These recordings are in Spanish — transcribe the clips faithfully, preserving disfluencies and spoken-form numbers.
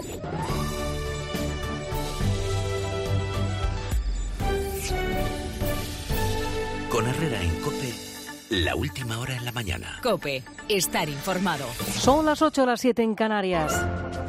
Con Herrera en COPE, la última hora en la mañana. COPE, estar informado. Son las ocho, las siete en Canarias.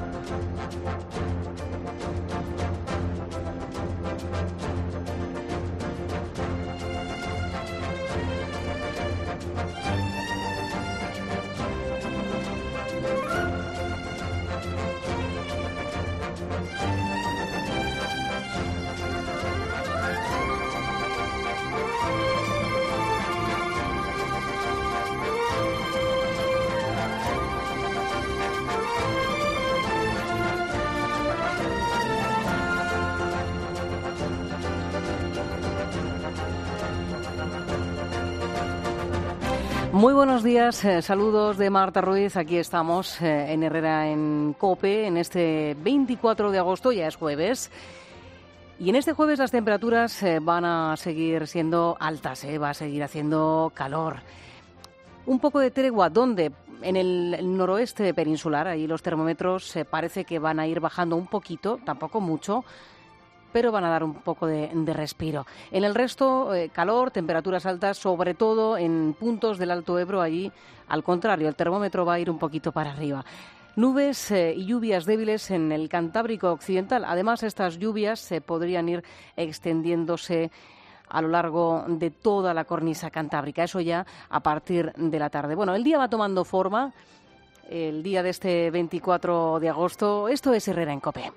Muy buenos días, eh, saludos de Marta Ruiz. Aquí estamos eh, en Herrera en COPE en este veinticuatro de agosto, ya es jueves. Y en este jueves las temperaturas eh, van a seguir siendo altas, eh, va a seguir haciendo calor. Un poco de tregua, ¿dónde? En el, el noroeste peninsular, ahí los termómetros eh, parece que van a ir bajando un poquito, tampoco mucho, pero van a dar un poco de, de respiro. En el resto, eh, calor, temperaturas altas, sobre todo en puntos del Alto Ebro, allí, al contrario, el termómetro va a ir un poquito para arriba. Nubes eh, y lluvias débiles en el Cantábrico Occidental. Además, estas lluvias se eh, podrían ir extendiéndose a lo largo de toda la cornisa cantábrica. Eso ya a partir de la tarde. Bueno, el día va tomando forma, el día de este veinticuatro de agosto. Esto es Herrera en COPE.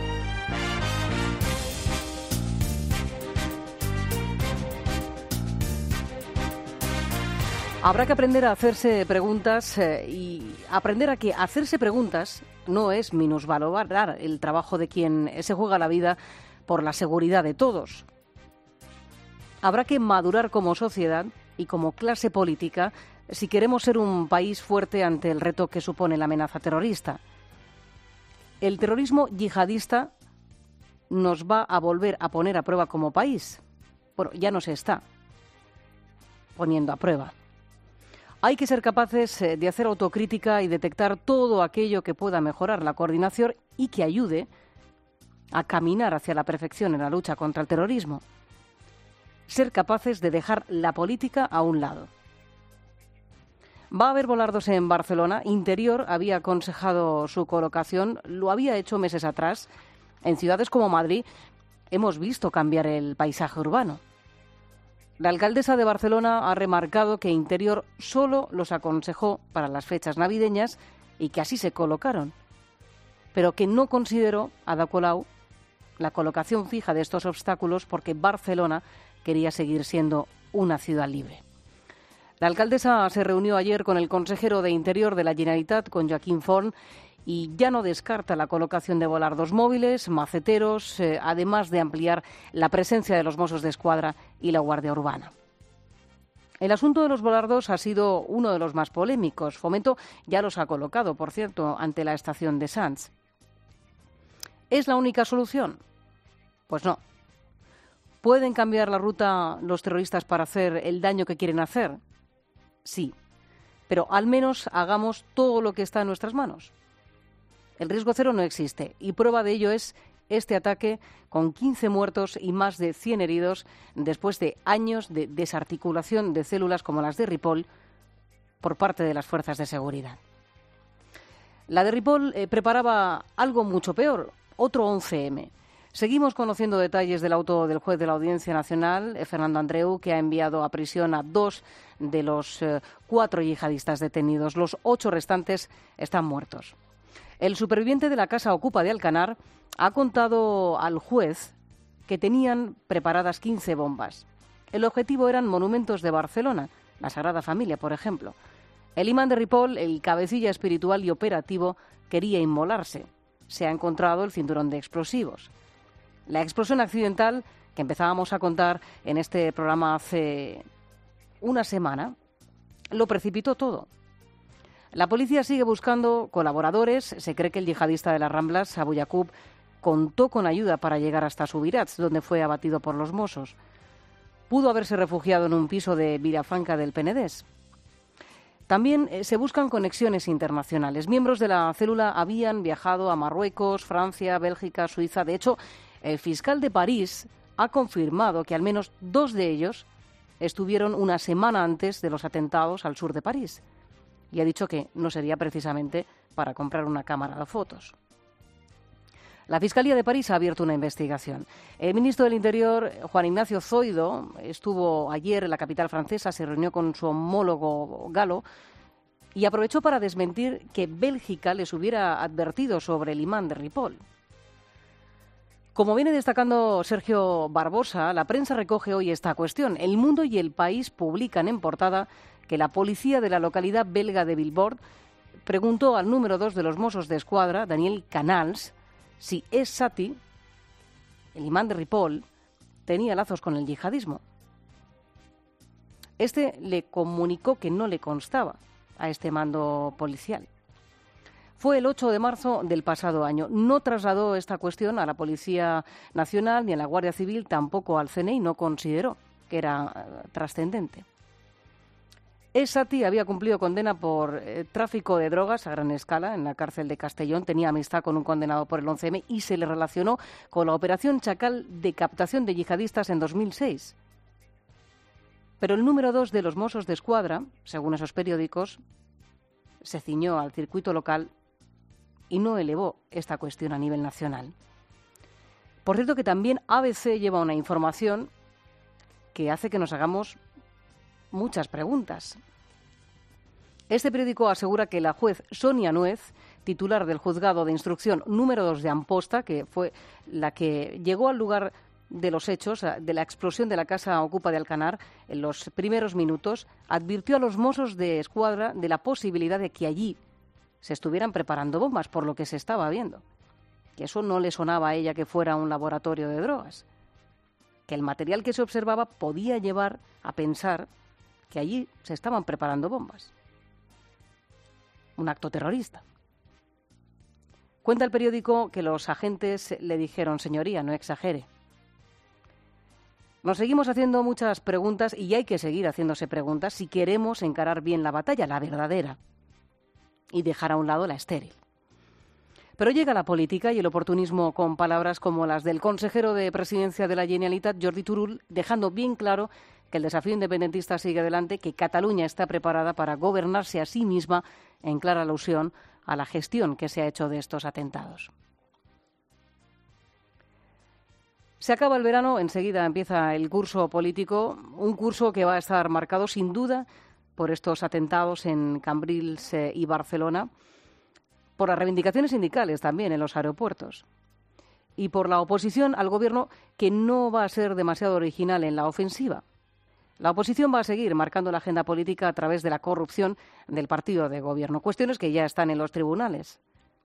Habrá que aprender a hacerse preguntas eh, y aprender a que hacerse preguntas no es minusvalorar el trabajo de quien se juega la vida por la seguridad de todos. Habrá que madurar como sociedad y como clase política si queremos ser un país fuerte ante el reto que supone la amenaza terrorista. El terrorismo yihadista nos va a volver a poner a prueba como país. Bueno, ya nos está poniendo a prueba. Hay que ser capaces de hacer autocrítica y detectar todo aquello que pueda mejorar la coordinación y que ayude a caminar hacia la perfección en la lucha contra el terrorismo. Ser capaces de dejar la política a un lado. Va a haber volardos en Barcelona. Interior había aconsejado su colocación, lo había hecho meses atrás. En ciudades como Madrid hemos visto cambiar el paisaje urbano. La alcaldesa de Barcelona ha remarcado que Interior solo los aconsejó para las fechas navideñas y que así se colocaron, pero que no consideró, Ada Colau, la colocación fija de estos obstáculos porque Barcelona quería seguir siendo una ciudad libre. La alcaldesa se reunió ayer con el consejero de Interior de la Generalitat, con Joaquín Forn, y ya no descarta la colocación de volardos móviles, maceteros, eh, además de ampliar la presencia de los Mossos de Escuadra y la Guardia Urbana. El asunto de los volardos ha sido uno de los más polémicos. Fomento ya los ha colocado, por cierto, ante la estación de Sants. ¿Es la única solución? Pues no. ¿Pueden cambiar la ruta los terroristas para hacer el daño que quieren hacer? Sí. Pero al menos hagamos todo lo que está en nuestras manos. El riesgo cero no existe y prueba de ello es este ataque con quince muertos y más de cien heridos después de años de desarticulación de células como las de Ripoll por parte de las fuerzas de seguridad. La de Ripoll eh, preparaba algo mucho peor, otro once eme. Seguimos conociendo detalles del auto del juez de la Audiencia Nacional, eh, Fernando Andreu, que ha enviado a prisión a dos de los eh, cuatro yihadistas detenidos. Los ocho restantes están muertos. El superviviente de la casa Ocupa de Alcanar ha contado al juez que tenían preparadas quince bombas. El objetivo eran monumentos de Barcelona, la Sagrada Familia, por ejemplo. El imán de Ripoll, el cabecilla espiritual y operativo, quería inmolarse. Se ha encontrado el cinturón de explosivos. La explosión accidental, que empezábamos a contar en este programa hace una semana, lo precipitó todo. La policía sigue buscando colaboradores. Se cree que el yihadista de las Ramblas, Abu Yaqub, contó con ayuda para llegar hasta Subirats, donde fue abatido por los Mossos. Pudo haberse refugiado en un piso de Vilafranca del Penedés. También eh, se buscan conexiones internacionales. Miembros de la célula habían viajado a Marruecos, Francia, Bélgica, Suiza. De hecho, el fiscal de París ha confirmado que al menos dos de ellos estuvieron una semana antes de los atentados al sur de París. Y ha dicho que no sería precisamente para comprar una cámara de fotos. La Fiscalía de París ha abierto una investigación. El ministro del Interior, Juan Ignacio Zoido, estuvo ayer en la capital francesa, se reunió con su homólogo galo y aprovechó para desmentir que Bélgica les hubiera advertido sobre el imán de Ripoll. Como viene destacando Sergio Barbosa, la prensa recoge hoy esta cuestión. El Mundo y El País publican en portada que la policía de la localidad belga de Vilvoorde preguntó al número dos de los Mossos de Escuadra, Daniel Canals, si Es Sati, el imán de Ripoll, tenía lazos con el yihadismo. Este le comunicó que no le constaba a este mando policial. Fue el ocho de marzo del pasado año. No trasladó esta cuestión a la Policía Nacional ni a la Guardia Civil, tampoco al C N I, no consideró que era uh, trascendente. Es Sati había cumplido condena por eh, tráfico de drogas a gran escala en la cárcel de Castellón. Tenía amistad con un condenado por el once eme y se le relacionó con la operación Chacal de captación de yihadistas en dos mil seis. Pero el número dos de los Mossos de Escuadra, según esos periódicos, se ciñó al circuito local y no elevó esta cuestión a nivel nacional. Por cierto que también A B C lleva una información que hace que nos hagamos muchas preguntas. Este periódico asegura que la juez Sonia Nuez, titular del juzgado de instrucción número dos de Amposta, que fue la que llegó al lugar de los hechos, de la explosión de la casa Ocupa de Alcanar, en los primeros minutos, advirtió a los Mossos de Escuadra de la posibilidad de que allí se estuvieran preparando bombas, por lo que se estaba viendo. Que eso no le sonaba a ella que fuera un laboratorio de drogas. Que el material que se observaba podía llevar a pensar que allí se estaban preparando bombas. Un acto terrorista. Cuenta el periódico que los agentes le dijeron: señoría, no exagere. Nos seguimos haciendo muchas preguntas y hay que seguir haciéndose preguntas si queremos encarar bien la batalla, la verdadera, y dejar a un lado la estéril. Pero llega la política y el oportunismo con palabras como las del consejero de Presidencia de la Generalitat, Jordi Turull, dejando bien claro que el desafío independentista sigue adelante, que Cataluña está preparada para gobernarse a sí misma, en clara alusión a la gestión que se ha hecho de estos atentados. Se acaba el verano, enseguida empieza el curso político, un curso que va a estar marcado sin duda por estos atentados en Cambrils eh, y Barcelona, por las reivindicaciones sindicales también en los aeropuertos y por la oposición al gobierno, que no va a ser demasiado original en la ofensiva. La oposición va a seguir marcando la agenda política a través de la corrupción del partido de gobierno, cuestiones que ya están en los tribunales.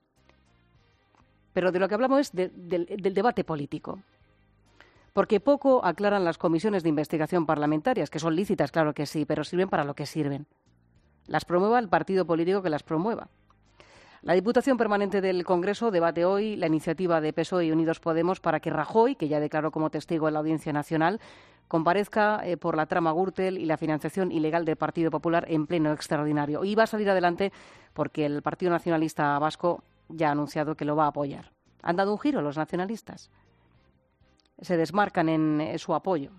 Pero de lo que hablamos es de, de, del debate político. Porque poco aclaran las comisiones de investigación parlamentarias, que son lícitas, claro que sí, pero sirven para lo que sirven. Las promueva el partido político que las promueva. La Diputación Permanente del Congreso debate hoy la iniciativa de P S O E y Unidos Podemos para que Rajoy, que ya declaró como testigo en la Audiencia Nacional, comparezca eh, por la trama Gürtel y la financiación ilegal del Partido Popular en pleno extraordinario. Y va a salir adelante porque el Partido Nacionalista Vasco ya ha anunciado que lo va a apoyar. Han dado un giro los nacionalistas. Se desmarcan en eh, su apoyo.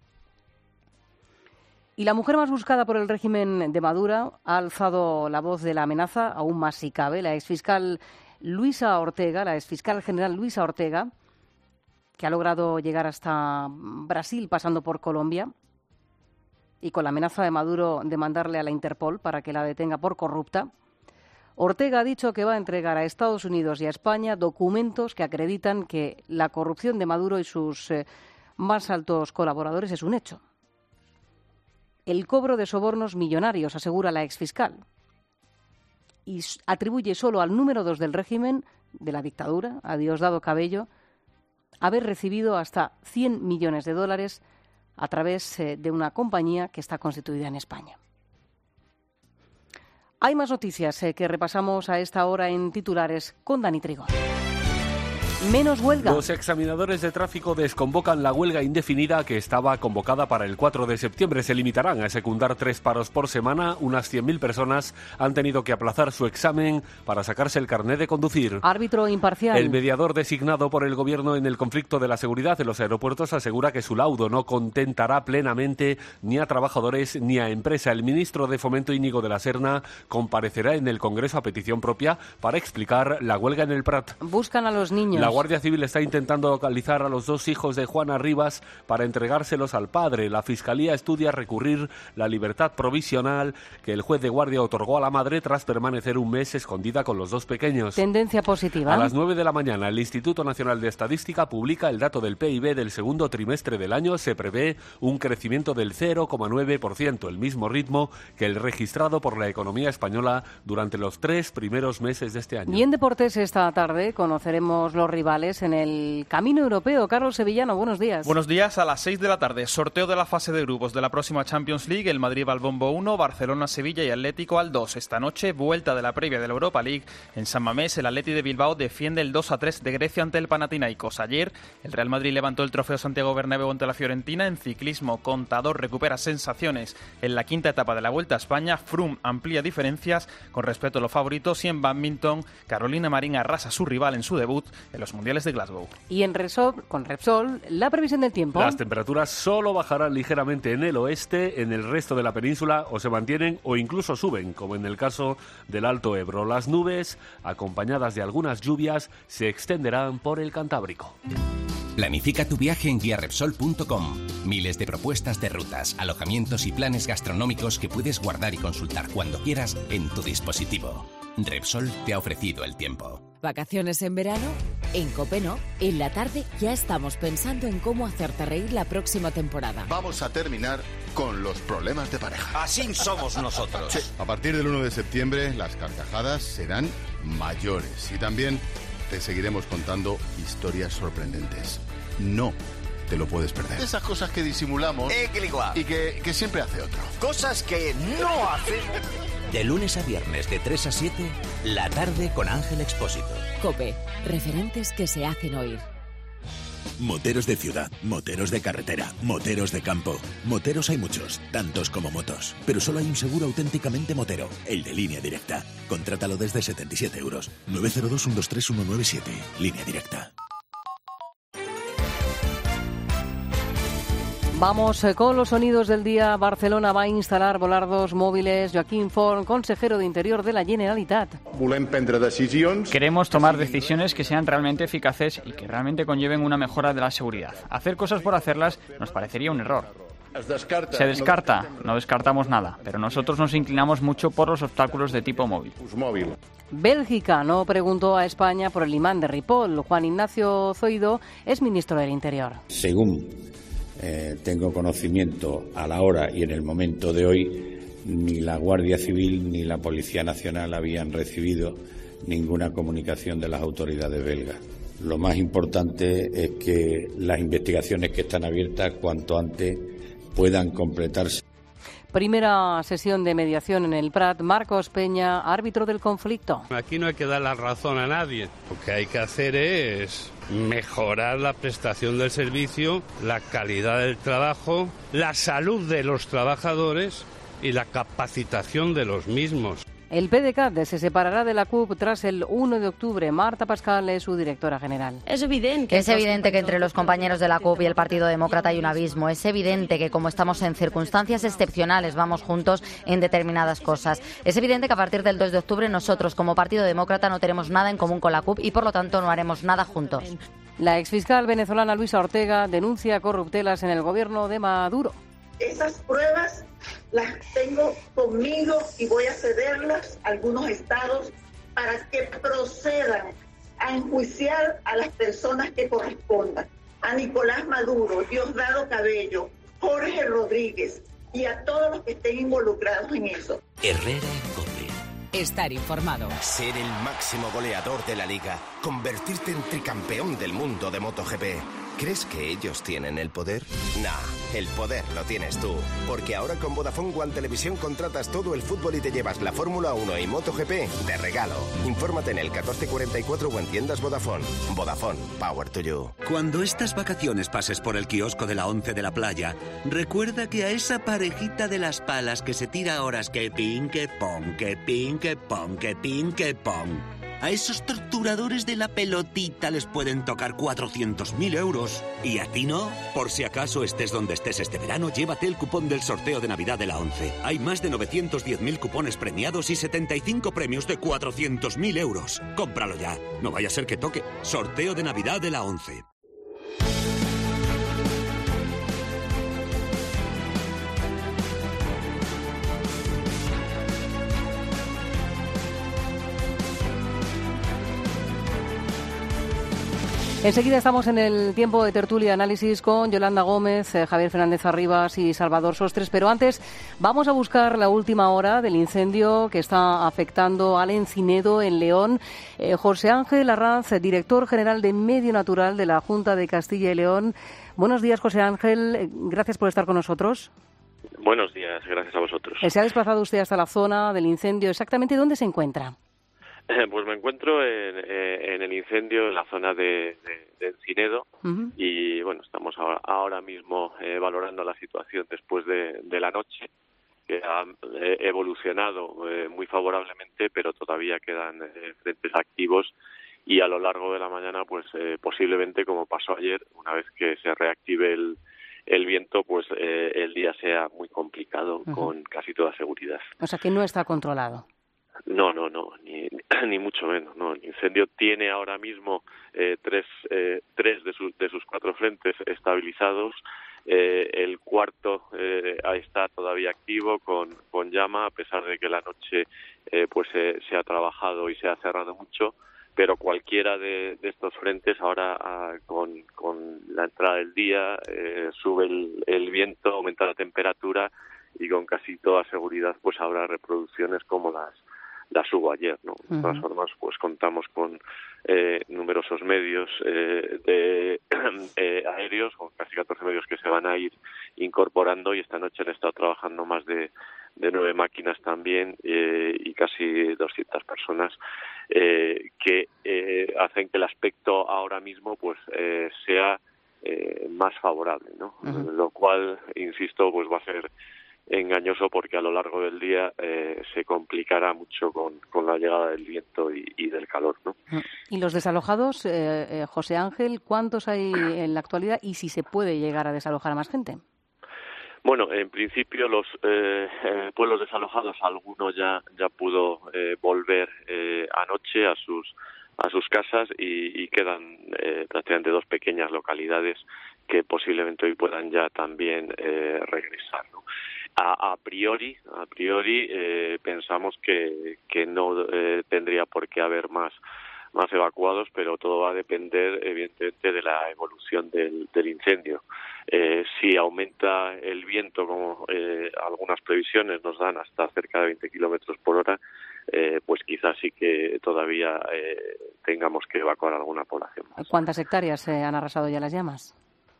Y la mujer más buscada por el régimen de Maduro ha alzado la voz de la amenaza, aún más si cabe. La exfiscal Luisa Ortega, la exfiscal general Luisa Ortega, que ha logrado llegar hasta Brasil pasando por Colombia y con la amenaza de Maduro de mandarle a la Interpol para que la detenga por corrupta. Ortega ha dicho que va a entregar a Estados Unidos y a España documentos que acreditan que la corrupción de Maduro y sus eh, más altos colaboradores es un hecho. El cobro de sobornos millonarios, asegura la exfiscal, y atribuye solo al número dos del régimen, de la dictadura, a Diosdado Cabello, haber recibido hasta cien millones de dólares a través eh, de una compañía que está constituida en España. Hay más noticias eh, que repasamos a esta hora en titulares con Dani Trigo. Menos huelga. Los examinadores de tráfico desconvocan la huelga indefinida que estaba convocada para el cuatro de septiembre. Se limitarán a secundar tres paros por semana. Unas cien mil personas han tenido que aplazar su examen para sacarse el carné de conducir. Árbitro imparcial. El mediador designado por el Gobierno en el conflicto de la seguridad en los aeropuertos asegura que su laudo no contentará plenamente ni a trabajadores ni a empresa. El ministro de Fomento, Íñigo de la Serna, comparecerá en el Congreso a petición propia para explicar la huelga en el Prat. Buscan a los niños. La Guardia Civil está intentando localizar a los dos hijos de Juana Rivas para entregárselos al padre. La Fiscalía estudia recurrir la libertad provisional que el juez de guardia otorgó a la madre tras permanecer un mes escondida con los dos pequeños. Tendencia positiva. A las nueve de la mañana, el Instituto Nacional de Estadística publica el dato del P I B del segundo trimestre del año. Se prevé un crecimiento del cero coma nueve por ciento, el mismo ritmo que el registrado por la economía española durante los tres primeros meses de este año. Y en deportes esta tarde conoceremos los rivales en el camino europeo. Carlos Sevillano, buenos días. Buenos días. A las seis de la tarde, sorteo de la fase de grupos de la próxima Champions League. El Madrid va al bombo uno, Barcelona, Sevilla y Atlético al dos. Esta noche, vuelta de la previa de la Europa League. En San Mamés, el Atleti de Bilbao defiende el dos a tres de Grecia ante el Panathinaikos. Ayer, el Real Madrid levantó el trofeo Santiago Bernabéu ante la Fiorentina. En ciclismo, Contador recupera sensaciones en la quinta etapa de la Vuelta a España. Froome amplía diferencias con respecto a los favoritos. Y en bádminton, Carolina Marín arrasa a su rival en su debut en los Mundiales de Glasgow. Y en Repsol, con Repsol, la previsión del tiempo. Las temperaturas solo bajarán ligeramente en el oeste, en el resto de la península o se mantienen o incluso suben, como en el caso del Alto Ebro. Las nubes, acompañadas de algunas lluvias, se extenderán por el Cantábrico. Planifica tu viaje en guía repsol punto com. Miles de propuestas de rutas, alojamientos y planes gastronómicos que puedes guardar y consultar cuando quieras en tu dispositivo. Repsol te ha ofrecido el tiempo. ¿Vacaciones en verano? En COPE no. En la tarde ya estamos pensando en cómo hacerte reír la próxima temporada. Vamos a terminar con los problemas de pareja. Así somos nosotros. Sí. A partir del uno de septiembre las carcajadas serán mayores y también te seguiremos contando historias sorprendentes. No te lo puedes perder. Esas cosas que disimulamos y que, que siempre hace otro. Cosas que no hacen. De lunes a viernes de tres a siete, la tarde con Ángel Expósito. COPE, referentes que se hacen oír. Moteros de ciudad, moteros de carretera, moteros de campo. Moteros hay muchos, tantos como motos. Pero solo hay un seguro auténticamente motero, el de Línea Directa. Contrátalo desde setenta y siete euros. nueve cero dos, uno dos tres, uno nueve siete. Línea Directa. Vamos con los sonidos del día. Barcelona va a instalar volardos móviles. Joaquín Forn, consejero de Interior de la Generalitat. Queremos tomar decisiones que sean realmente eficaces y que realmente conlleven una mejora de la seguridad. Hacer cosas por hacerlas nos parecería un error. Se descarta, no descartamos nada, pero nosotros nos inclinamos mucho por los obstáculos de tipo móvil. Bélgica no preguntó a España por el imán de Ripoll. Juan Ignacio Zoido es ministro del Interior. Según Eh, tengo conocimiento a la hora y en el momento de hoy, ni la Guardia Civil ni la Policía Nacional habían recibido ninguna comunicación de las autoridades belgas. Lo más importante es que las investigaciones que están abiertas cuanto antes puedan completarse. Primera sesión de mediación en el Prat. Marcos Peña, árbitro del conflicto. Aquí no hay que dar la razón a nadie. Lo que hay que hacer es mejorar la prestación del servicio, la calidad del trabajo, la salud de los trabajadores y la capacitación de los mismos. El P D C A T se separará de la C U P tras el uno de octubre. Marta Pascal es su directora general. Es evidente, es evidente que entre los compañeros de la C U P y el Partido Demócrata hay un abismo. Es evidente que como estamos en circunstancias excepcionales vamos juntos en determinadas cosas. Es evidente que a partir del dos de octubre nosotros como Partido Demócrata no tenemos nada en común con la C U P y por lo tanto no haremos nada juntos. La exfiscal venezolana Luisa Ortega denuncia corruptelas en el gobierno de Maduro. Esas pruebas las tengo conmigo y voy a cederlas a algunos estados para que procedan a enjuiciar a las personas que correspondan. A Nicolás Maduro, Diosdado Cabello, Jorge Rodríguez y a todos los que estén involucrados en eso. Herrera en COPE. Estar informado. Ser el máximo goleador de la liga. Convertirte en tricampeón del mundo de MotoGP. ¿Crees que ellos tienen el poder? Nah. el poder lo tienes tú. Porque ahora con Vodafone One Televisión contratas todo el fútbol y te llevas la Fórmula uno y MotoGP de regalo. Infórmate en el catorce cuarenta y cuatro o en tiendas Vodafone. Vodafone, power to you. Cuando estas vacaciones pases por el kiosco de la Once de la Playa, recuerda que a esa parejita de las palas que se tira horas que pin, que pon, que pin, que pon, que pin, que pon, a esos torturadores de la pelotita les pueden tocar cuatrocientos mil euros. ¿Y a ti no? Por si acaso estés donde estés este verano, llévate el cupón del sorteo de Navidad de la Once. Hay más de novecientos diez mil cupones premiados y setenta y cinco premios de cuatrocientos mil euros. Cómpralo ya. No vaya a ser que toque. Sorteo de Navidad de la Once. Enseguida estamos en el tiempo de tertulia y análisis con Yolanda Gómez, eh, Javier Fernández Arribas y Salvador Sostres. Pero antes vamos a buscar la última hora del incendio que está afectando al Encinedo en León. Eh, José Ángel Arranz, director general de Medio Natural de la Junta de Castilla y León. Buenos días, José Ángel. Gracias por estar con nosotros. Buenos días, gracias a vosotros. ¿Se ha desplazado usted hasta la zona del incendio? ¿Exactamente dónde se encuentra? Eh, pues me encuentro en, eh, en el incendio en la zona de, de, de Encinedo. Uh-huh. Y bueno, estamos ahora, ahora mismo eh, valorando la situación después de, de la noche, que ha eh, evolucionado eh, muy favorablemente, pero todavía quedan eh, frentes activos y a lo largo de la mañana, pues eh, posiblemente, como pasó ayer, una vez que se reactive el, el viento, pues eh, el día sea muy complicado, uh-huh, con casi toda seguridad. O sea que no está controlado. No, no, no, ni, ni mucho menos. No, el incendio tiene ahora mismo eh, tres, eh, tres de sus de sus cuatro frentes estabilizados. Eh, el cuarto eh, está todavía activo con con llama, a pesar de que la noche eh, pues eh, se ha trabajado y se ha cerrado mucho. Pero cualquiera de, de estos frentes ahora ah, con con la entrada del día eh, sube el, el viento, aumenta la temperatura y con casi toda seguridad pues habrá reproducciones como las las hubo ayer, ¿no? De todas formas, pues contamos con eh, numerosos medios eh, de eh, aéreos, con casi catorce medios que se van a ir incorporando, y esta noche han estado trabajando más de, de nueve máquinas también eh, y casi doscientas personas eh, que eh, hacen que el aspecto ahora mismo pues eh, sea eh, más favorable, ¿no? Uh-huh. Lo cual, insisto, pues va a ser engañoso porque a lo largo del día eh, se complicará mucho con, con la llegada del viento y, y del calor, ¿no? ¿Y los desalojados, eh, eh, José Ángel, cuántos hay en la actualidad y si se puede llegar a desalojar a más gente? Bueno, en principio los eh, eh, pueblos desalojados, alguno ya ya pudo eh, volver eh, anoche a sus a sus casas y, y quedan eh, prácticamente dos pequeñas localidades que posiblemente hoy puedan ya también eh, regresar, ¿no? A, a priori, a priori eh, pensamos que, que no eh, tendría por qué haber más más evacuados, pero todo va a depender evidentemente de la evolución del, del incendio. Eh, si aumenta el viento, como eh, algunas previsiones nos dan, hasta cerca de veinte kilómetros por hora, eh, pues quizás sí que todavía eh, tengamos que evacuar alguna población más. ¿Cuántas hectáreas se han arrasado ya las llamas?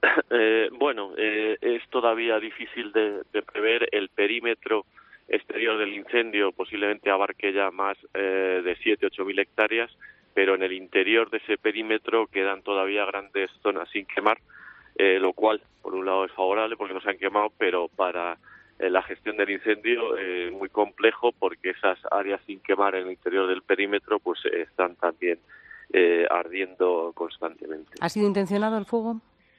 Eh, bueno, eh, es todavía difícil de, de prever. El perímetro exterior del incendio posiblemente abarque ya más eh, de siete, ocho mil hectáreas, pero en el interior de ese perímetro quedan todavía grandes zonas sin quemar, eh, lo cual, por un lado, es favorable porque no se han quemado, pero para eh, la gestión del incendio es eh, muy complejo porque esas áreas sin quemar en el interior del perímetro pues eh, están también eh, ardiendo constantemente. ¿Ha sido intencionado el fuego?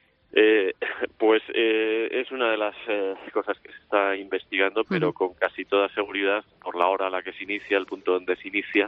Eh, pues eh, es una de las eh, cosas que se está investigando, pero uh-huh, con casi toda seguridad, por la hora a la que se inicia, el punto donde se inicia,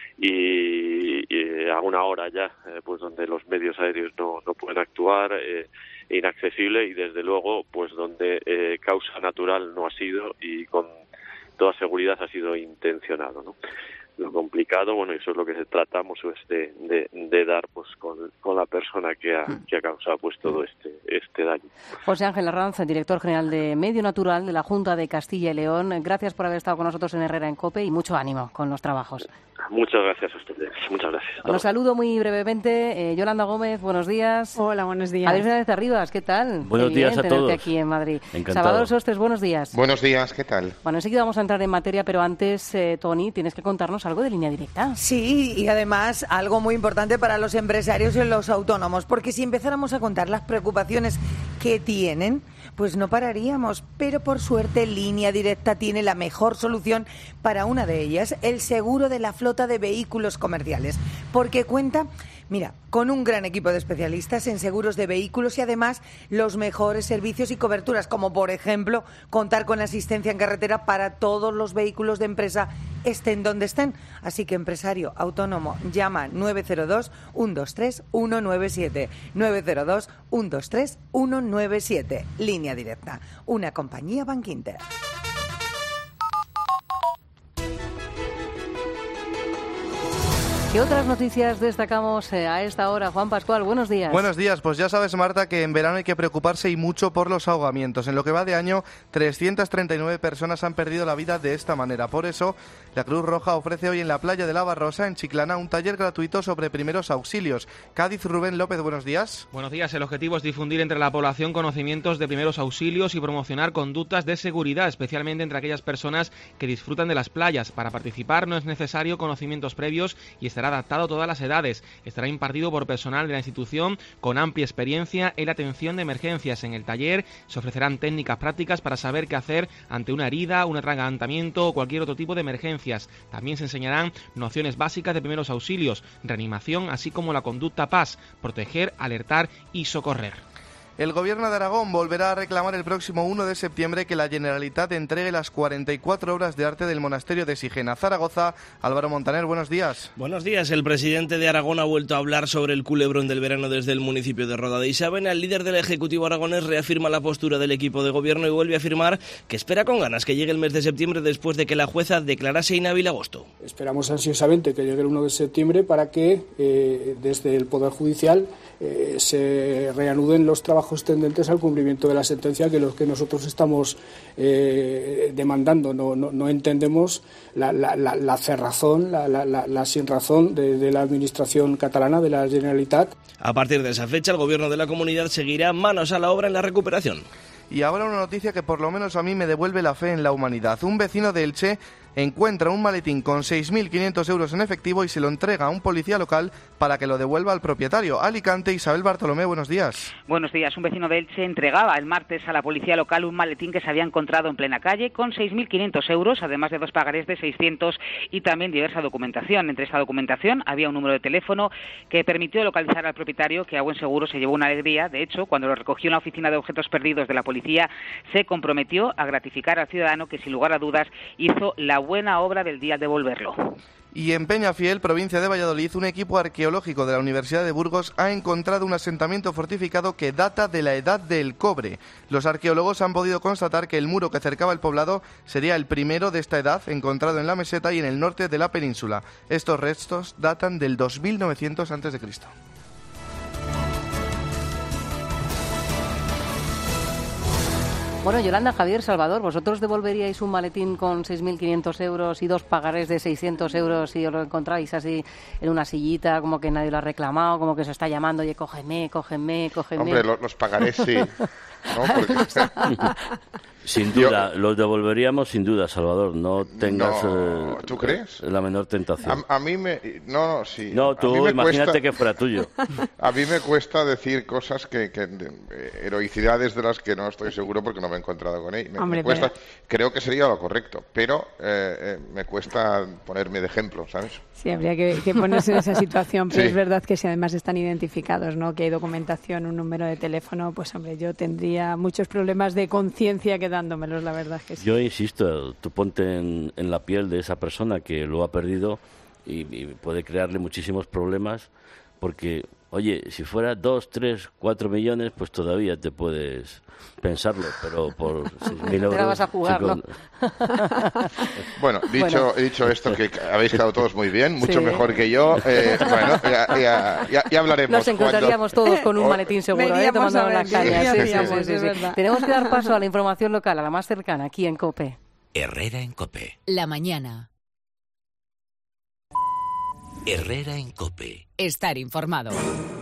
y, y a una hora ya, eh, pues donde los medios aéreos no, no pueden actuar, eh, inaccesible, y desde luego, pues donde eh, causa natural no ha sido, y con toda seguridad ha sido intencionado, ¿no? Lo complicado, bueno, eso es lo que tratamos pues, de, de, de dar pues con, con la persona que ha, que ha causado pues todo este este daño. José Ángel Arranz, director general de Medio Natural de la Junta de Castilla y León, gracias por haber estado con nosotros en Herrera en COPE y mucho ánimo con los trabajos. Muchas gracias a ustedes, muchas gracias. Los saludo muy brevemente. Eh, Yolanda Gómez, buenos días. Hola, buenos días. Javier Fernández Arribas, ¿qué tal? Buenos Qué días bien a todos. tenerte aquí en Madrid. Encantado. Salvador Sostres, buenos días. Buenos días, ¿qué tal? Bueno, enseguida vamos a entrar en materia, pero antes, eh, Tony, tienes que contarnos algo de Línea Directa. Sí, y además algo muy importante para los empresarios y los autónomos, porque si empezáramos a contar las preocupaciones que tienen, pues no pararíamos. Pero por suerte, Línea Directa tiene la mejor solución para una de ellas, el seguro de la flota de vehículos comerciales, porque cuenta, mira, con un gran equipo de especialistas en seguros de vehículos y además los mejores servicios y coberturas, como por ejemplo contar con asistencia en carretera para todos los vehículos de empresa, estén donde estén. Así que, empresario autónomo, llama nueve cero dos, uno dos tres, uno nueve siete, nueve cero dos, uno dos tres, uno nueve siete. Línea Directa, una compañía Bankinter. ¿Qué otras noticias destacamos eh, a esta hora? Juan Pascual, buenos días. Buenos días, pues ya sabes, Marta, que en verano hay que preocuparse y mucho por los ahogamientos. En lo que va de año, trescientas treinta y nueve personas han perdido la vida de esta manera. Por eso, la Cruz Roja ofrece hoy en la playa de la Barrosa, en Chiclana, un taller gratuito sobre primeros auxilios. Cádiz, Rubén López, buenos días. Buenos días. El objetivo es difundir entre la población conocimientos de primeros auxilios y promocionar conductas de seguridad, especialmente entre aquellas personas que disfrutan de las playas. Para participar no es necesario conocimientos previos y estará adaptado a todas las edades. Estará impartido por personal de la institución con amplia experiencia en la atención de emergencias. En el taller se ofrecerán técnicas prácticas para saber qué hacer ante una herida, un atragantamiento o cualquier otro tipo de emergencias. También se enseñarán nociones básicas de primeros auxilios, reanimación, así como la conducta P A S, proteger, alertar y socorrer. El Gobierno de Aragón volverá a reclamar el próximo uno de septiembre que la Generalitat entregue las cuarenta y cuatro obras de arte del monasterio de Sigena. Zaragoza, Álvaro Montaner, buenos días. Buenos días. El presidente de Aragón ha vuelto a hablar sobre el culebrón del verano desde el municipio de Roda de Isabena. El líder del Ejecutivo aragonés reafirma la postura del equipo de gobierno y vuelve a afirmar que espera con ganas que llegue el mes de septiembre después de que la jueza declarase inhábil agosto. Esperamos ansiosamente que llegue el uno de septiembre para que eh, desde el Poder Judicial eh, se reanuden los trabajos tendentes al cumplimiento de la sentencia, que los que nosotros estamos eh, demandando. No, no, no entendemos la, la, la, la cerrazón, la, la, la, la sinrazón de, de la Administración catalana, de la Generalitat. A partir de esa fecha, el gobierno de la comunidad seguirá manos a la obra en la recuperación. Y ahora una noticia que por lo menos a mí me devuelve la fe en la humanidad. Un vecino de Elche encuentra un maletín con seis mil quinientos euros en efectivo y se lo entrega a un policía local para que lo devuelva al propietario. Alicante, Isabel Bartolomé, buenos días. Buenos días. Un vecino de Elche entregaba el martes a la policía local un maletín que se había encontrado en plena calle con seis mil quinientos euros, además de dos pagarés de seiscientos y también diversa documentación. Entre esta documentación había un número de teléfono que permitió localizar al propietario, que a buen seguro se llevó una alegría. De hecho, cuando lo recogió en la oficina de objetos perdidos de la policía, se comprometió a gratificar al ciudadano que, sin lugar a dudas, hizo la buena obra del día al devolverlo. Y en Peñafiel, provincia de Valladolid, un equipo arqueológico de la Universidad de Burgos ha encontrado un asentamiento fortificado que data de la Edad del Cobre. Los arqueólogos han podido constatar que el muro que cercaba el poblado sería el primero de esta edad, encontrado en la meseta y en el norte de la península. Estos restos datan del dos mil novecientos antes de Cristo. Bueno, Yolanda, Javier, Salvador, ¿vosotros devolveríais un maletín con seis mil quinientos euros y dos pagarés de seiscientos euros si os lo encontráis así en una sillita, como que nadie lo ha reclamado, como que se está llamando, oye, cógeme, cógeme, cógeme? Hombre, los, los pagarés sí. ¿No? Porque... Sin duda, Yo... los devolveríamos sin duda, Salvador. No tengas no, eh, ¿tú crees? la menor tentación. A, a mí me... No, no, sí. No, tú imagínate cuesta... que fuera tuyo. A mí me cuesta decir cosas que... que eh, heroicidades de las que no estoy seguro porque no me he encontrado con ellas. Me, Hombre, me cuesta... pero... Creo que sería lo correcto, pero eh, eh, me cuesta ponerme de ejemplo, ¿sabes? Sí, habría que, que ponerse en esa situación, pero sí. Es verdad que si además están identificados, ¿no? Que hay documentación, un número de teléfono, pues hombre, yo tendría muchos problemas de conciencia quedándomelos, la verdad que sí. Yo insisto, tú ponte en, en la piel de esa persona que lo ha perdido y, y puede crearle muchísimos problemas porque, oye, si fuera dos, tres, cuatro millones, pues todavía te puedes pensarlo, pero por seis mil euros... Te la vas a jugar, ¿no? Bueno, dicho, bueno. dicho esto, que habéis quedado todos muy bien, mucho sí. mejor que yo, eh, bueno, ya, ya, ya, ya hablaremos. Nos encontraríamos cuando... todos con un maletín seguro, ¿eh? Tomando las cañas. Sí, sí, sí, sí, sí. Tenemos que dar paso a la información local, a la más cercana, aquí en COPE. Herrera en COPE. La mañana. Herrera en COPE. Estar informado.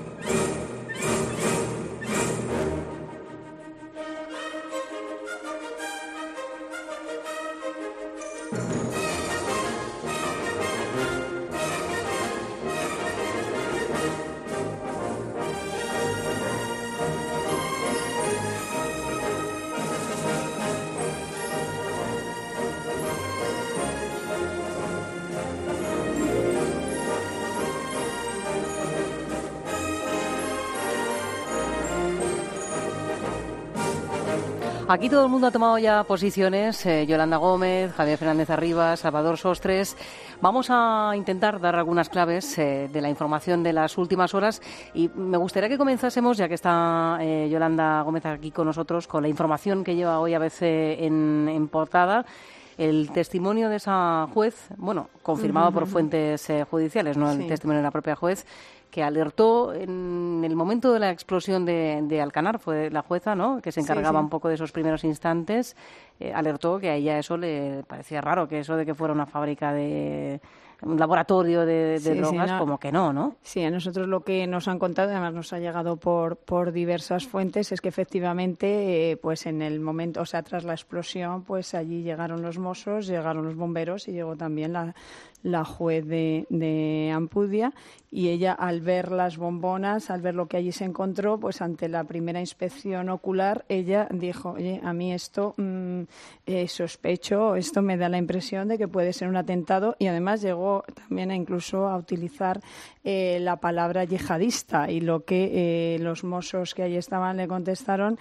Aquí todo el mundo ha tomado ya posiciones, eh, Yolanda Gómez, Javier Fernández Arribas, Salvador Sostres. Vamos a intentar dar algunas claves eh, de la información de las últimas horas y me gustaría que comenzásemos, ya que está eh, Yolanda Gómez aquí con nosotros, con la información que lleva hoy A B C en, en portada. El testimonio de esa juez, bueno, confirmado uh-huh. por fuentes eh, judiciales, no el sí. testimonio de la propia juez, que alertó en el momento de la explosión de, de Alcanar, fue la jueza, ¿no?, que se encargaba sí, sí. un poco de esos primeros instantes, eh, alertó que a ella eso le parecía raro, que eso de que fuera una fábrica de... un laboratorio de, de sí, drogas, sí, no. como que no, ¿no? Sí, a nosotros lo que nos han contado, además nos ha llegado por, por diversas fuentes, es que efectivamente, eh, pues en el momento, o sea, tras la explosión, pues allí llegaron los Mossos, llegaron los bomberos y llegó también la, la juez de, de Ampudia, y ella, al ver las bombonas, al ver lo que allí se encontró, pues ante la primera inspección ocular, ella dijo, oye, a mí esto mmm, eh, sospecho, esto me da la impresión de que puede ser un atentado, y además llegó también a incluso a utilizar eh, la palabra yihadista, y lo que eh, los mozos que allí estaban le contestaron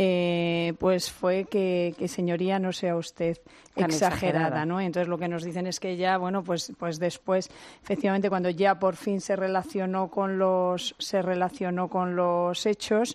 eh, pues fue que, que señoría, no sea usted exagerada, exagerada, ¿no? Entonces lo que nos dicen es que ya, bueno, pues pues después, efectivamente, cuando ya por fin se relacionó con los se relacionó con los hechos,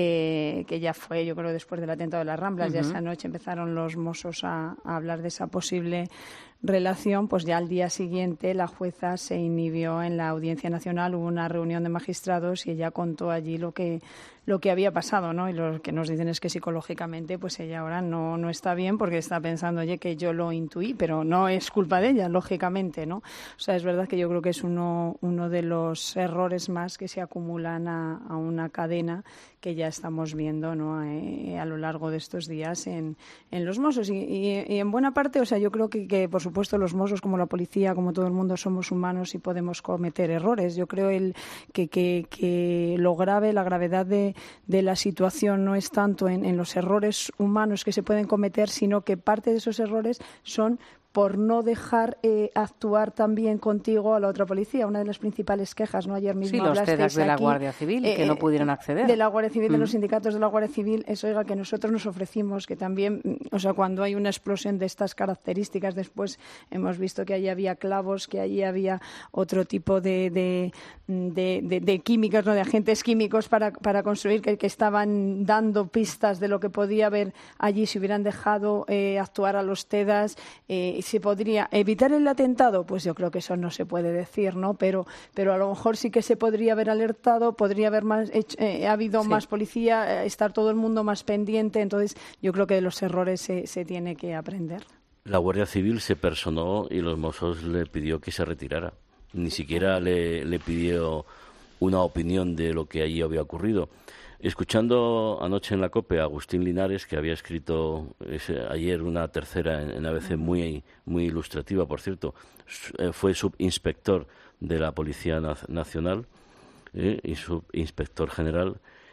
eh, que ya fue, yo creo, después del atentado de las Ramblas, uh-huh. ya esa noche empezaron los mozos a, a hablar de esa posible relación, pues ya al día siguiente la jueza se inhibió en la Audiencia Nacional, hubo una reunión de magistrados y ella contó allí lo que lo que había pasado, ¿no? Y lo que nos dicen es que psicológicamente pues ella ahora no no está bien, porque está pensando, oye, que yo lo intuí, pero no es culpa de ella, lógicamente, ¿no? O sea, es verdad que yo creo que es uno uno de los errores más que se acumulan a, a una cadena que ya estamos viendo, ¿no?, eh, a lo largo de estos días en, en los Mossos. Y, y, y en buena parte, o sea, yo creo que, que, por supuesto, los Mossos, como la policía, como todo el mundo, somos humanos y podemos cometer errores. Yo creo el, que, que, que lo grave, la gravedad de, de la situación no es tanto en, en los errores humanos que se pueden cometer, sino que parte de esos errores son por no dejar eh, actuar también contigo a la otra policía. Una de las principales quejas, ¿no? Ayer mismo sí, los TEDx de la aquí, Guardia Civil, eh, que no pudieron acceder. De la Guardia Civil, mm. de los sindicatos de la Guardia Civil, es, oiga, que nosotros nos ofrecimos, que también, o sea, cuando hay una explosión de estas características, después hemos visto que allí había clavos, que allí había otro tipo de, de, de, de, de químicos, ¿no?, de agentes químicos para, para construir, que, que estaban dando pistas de lo que podía haber allí si hubieran dejado eh, actuar a los TEDx. Eh, ¿Se podría evitar el atentado? Pues yo creo que eso no se puede decir, ¿no? Pero, pero a lo mejor sí que se podría haber alertado, podría haber más hecho, eh, ha habido sí. más policía, eh, estar todo el mundo más pendiente. Entonces yo creo que de los errores se, se tiene que aprender. La Guardia Civil se personó y los Mossos le pidió que se retirara. Ni siquiera le, le pidió una opinión de lo que allí había ocurrido. Escuchando anoche en la COPE a Agustín Linares, que había escrito ese, ayer una tercera en, en A B C muy, muy ilustrativa, por cierto, fue subinspector de la Policía Nacional eh, y subinspector general,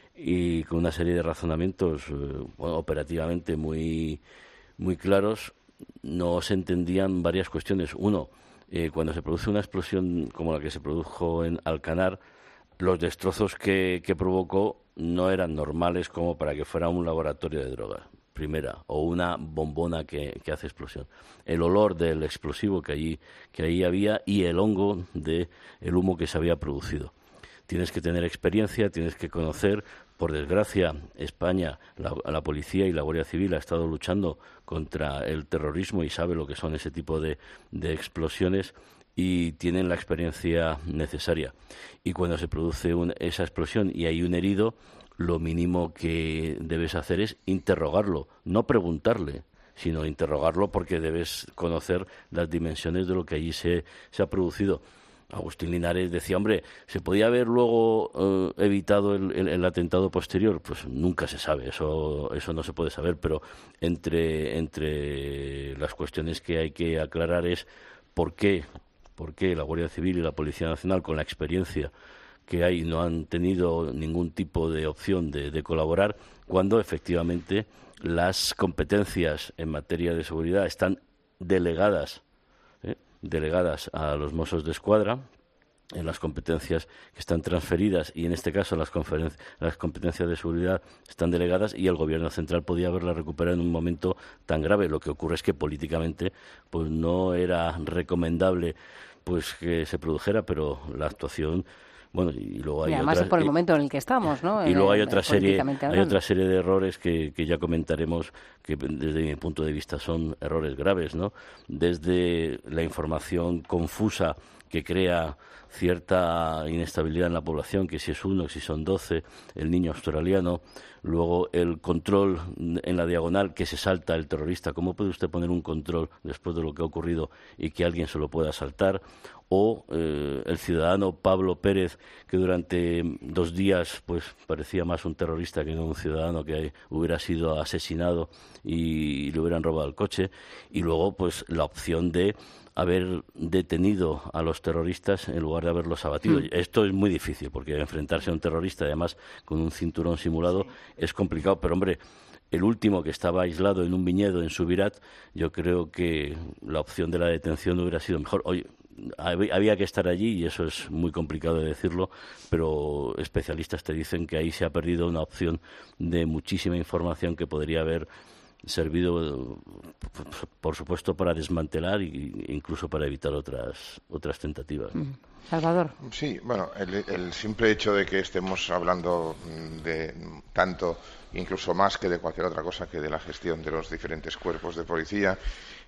y con una serie de razonamientos eh, bueno, operativamente muy, muy claros, no se entendían varias cuestiones. Uno, eh, cuando se produce una explosión como la que se produjo en Alcanar, los destrozos que, que provocó no eran normales como para que fuera un laboratorio de drogas, primera, o una bombona que, que hace explosión. El olor del explosivo que allí, que allí había y el hongo del humo que se había producido. Tienes que tener experiencia, tienes que conocer. Por desgracia, España, la, la policía y la Guardia Civil ha estado luchando contra el terrorismo y sabe lo que son ese tipo de, de explosiones, y tienen la experiencia necesaria. Y cuando se produce un, esa explosión y hay un herido, lo mínimo que debes hacer es interrogarlo, no preguntarle, sino interrogarlo, porque debes conocer las dimensiones de lo que allí se, se ha producido. Agustín Linares decía, hombre, ¿se podía haber luego eh, evitado el, el, el atentado posterior? Pues nunca se sabe, eso eso no se puede saber, pero entre, entre las cuestiones que hay que aclarar es por qué, por qué la Guardia Civil y la Policía Nacional, con la experiencia que hay, no han tenido ningún tipo de opción de, de colaborar, cuando efectivamente las competencias en materia de seguridad están delegadas ¿eh? delegadas a los Mossos de Escuadra, en las competencias que están transferidas, y en este caso las, las competencias de seguridad están delegadas, y el Gobierno central podía haberla recuperado en un momento tan grave. Lo que ocurre es que políticamente pues no era recomendable pues que se produjera, pero la actuación... Bueno, y luego hay y además otra, es por el y, momento en el que estamos, ¿no? Y luego hay eh, otra serie, hay otra serie de errores que, que ya comentaremos, que desde mi punto de vista son errores graves, ¿no? Desde la información confusa que crea cierta inestabilidad en la población, que si es uno, que si son doce, el niño australiano, luego el control en la diagonal que se salta el terrorista. ¿Cómo puede usted poner un control después de lo que ha ocurrido y que alguien se lo pueda saltar? O eh, el ciudadano Pablo Pérez, que durante dos días pues parecía más un terrorista que no un ciudadano que hubiera sido asesinado y, y le hubieran robado el coche. Y luego pues la opción de haber detenido a los terroristas en lugar de haberlos abatido. Mm. Esto es muy difícil, porque enfrentarse a un terrorista, además con un cinturón simulado, sí, es complicado. Pero, hombre, el último, que estaba aislado en un viñedo en Subirat, yo creo que la opción de la detención hubiera sido mejor. Oye, había que estar allí, y eso es muy complicado de decirlo, pero especialistas te dicen que ahí se ha perdido una opción de muchísima información que podría haber servido, por supuesto, para desmantelar e incluso para evitar otras otras tentativas. Salvador. Sí, bueno, el, el simple hecho de que estemos hablando de tanto, incluso más que de cualquier otra cosa, que de la gestión de los diferentes cuerpos de policía,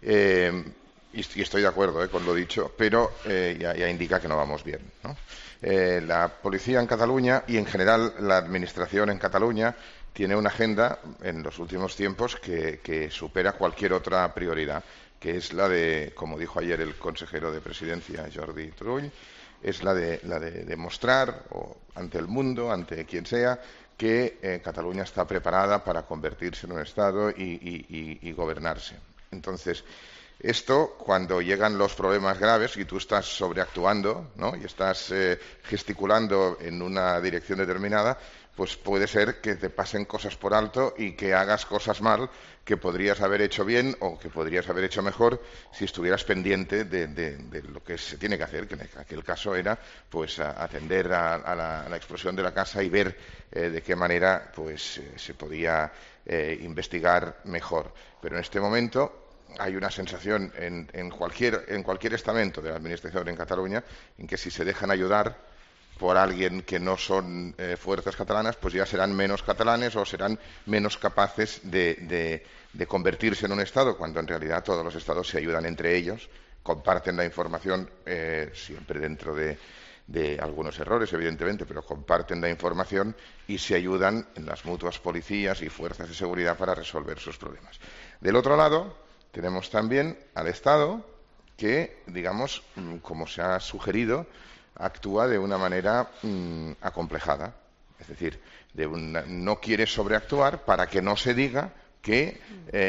eh, y, y estoy de acuerdo eh, con lo dicho, pero eh, ya, ya indica que no vamos bien, ¿no? Eh, la policía en Cataluña y en general la administración en Cataluña tiene una agenda en los últimos tiempos que, que supera cualquier otra prioridad, que es la de, como dijo ayer el consejero de Presidencia, Jordi Turull, es la de, la de demostrar o, ante el mundo, ante quien sea, que eh, Cataluña está preparada para convertirse en un Estado y, y, y, y gobernarse. Entonces, esto, cuando llegan los problemas graves y tú estás sobreactuando, ¿no?, y estás eh, gesticulando en una dirección determinada, pues puede ser que te pasen cosas por alto y que hagas cosas mal que podrías haber hecho bien o que podrías haber hecho mejor si estuvieras pendiente de, de, de lo que se tiene que hacer, que en aquel caso era pues a, atender a, a, la, a la explosión de la casa y ver eh, de qué manera pues eh, se podía eh, investigar mejor. Pero en este momento hay una sensación en, en, cualquier, en cualquier estamento de la administración en Cataluña en que si se dejan ayudar por alguien que no son eh, fuerzas catalanas, pues ya serán menos catalanes o serán menos capaces de, de, de convertirse en un Estado, cuando en realidad todos los Estados se ayudan entre ellos, comparten la información, eh, siempre dentro de, de algunos errores, evidentemente, pero comparten la información y se ayudan en las mutuas policías y fuerzas de seguridad para resolver sus problemas. Del otro lado, tenemos también al Estado que, digamos, como se ha sugerido, actúa de una manera mmm, acomplejada. Es decir, de una, no quiere sobreactuar para que no se diga que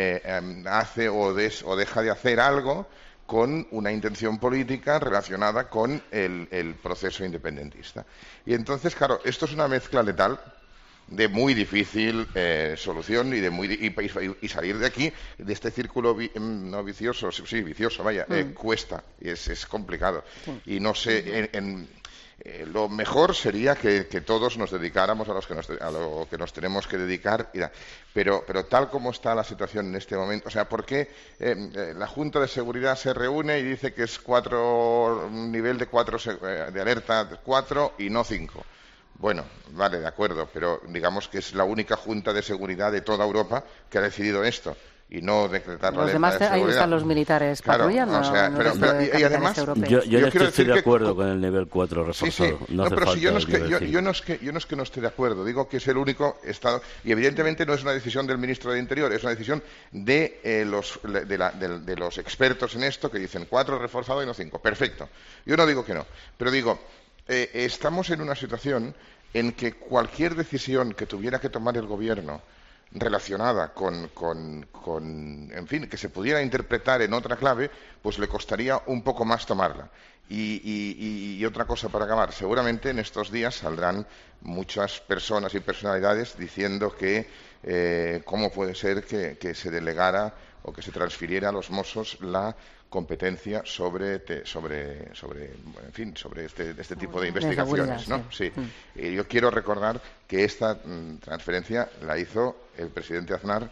eh, hace o, des, o deja de hacer algo con una intención política relacionada con el, el proceso independentista. Y entonces, claro, esto es una mezcla letal de muy difícil eh, solución y de muy y, y, y salir de aquí, de este círculo vi, no vicioso, sí, vicioso, vaya, mm. eh, cuesta, y es, es complicado. Sí. Y no sé, en, en, eh, lo mejor sería que, que todos nos dedicáramos a, los que nos, a lo que nos tenemos que dedicar, y, pero, pero tal como está la situación en este momento, o sea, ¿por qué eh, la Junta de Seguridad se reúne y dice que es cuatro, un nivel de cuatro de alerta cuatro y no cinco? Bueno, vale, de acuerdo, pero digamos que es la única Junta de Seguridad de toda Europa que ha decidido esto. y no decretar la los alerta demás, de seguridad. Ahí están los militares claro, patrullando. O sea, pero, pero, y, y además, yo, yo, yo en esto estoy de que, acuerdo con el nivel cuatro reforzado. Sí, sí. No, no hace pero falta si yo no, es que, yo, yo, yo, no es que, yo no es que no esté de acuerdo, digo que es el único Estado, y evidentemente no es una decisión del ministro de Interior, es una decisión de, eh, los, de, la, de, de los expertos en esto que dicen cuatro reforzado y no cinco. Perfecto. Yo no digo que no, pero digo, eh, estamos en una situación en que cualquier decisión que tuviera que tomar el Gobierno relacionada con, con, con, en fin, que se pudiera interpretar en otra clave, pues le costaría un poco más tomarla. Y, y, y otra cosa para acabar, seguramente en estos días saldrán muchas personas y personalidades diciendo que eh, cómo puede ser que, que se delegara o que se transfiriera a los Mossos la competencia sobre, te, sobre, sobre, en fin, sobre este, este tipo de investigaciones, ¿no? Sí. sí. Y yo quiero recordar que esta mm, transferencia la hizo el presidente Aznar,